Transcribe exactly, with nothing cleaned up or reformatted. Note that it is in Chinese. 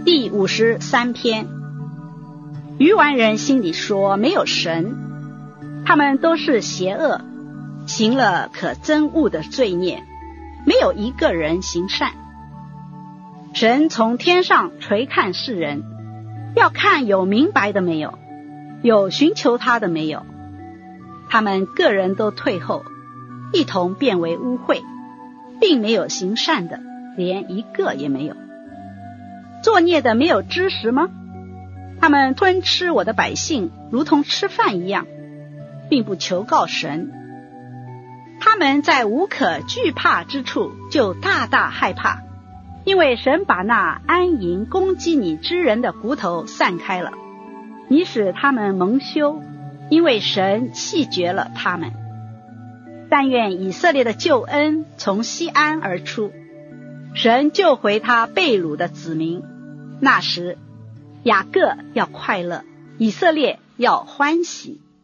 第五十三篇。愚顽人心里说没有神，他们都是邪恶，行了可憎恶的罪孽，没有一个人行善。神从天上垂看世人，要看有明白的没有，有寻求他的没有。他们个人都退后，一同变为污秽，并没有行善的，连一个也没有。作孽的没有知识吗？他们吞吃我的百姓，如同吃饭一样，并不求告神。他们在无可惧怕之处就大大害怕，因为神把那安营攻击你之人的骨头散开了，你使他们蒙羞，因为神弃绝了他们。但愿以色列的救恩从西安而出，神救回他被掳的子民。那时雅各要快乐，以色列要欢喜。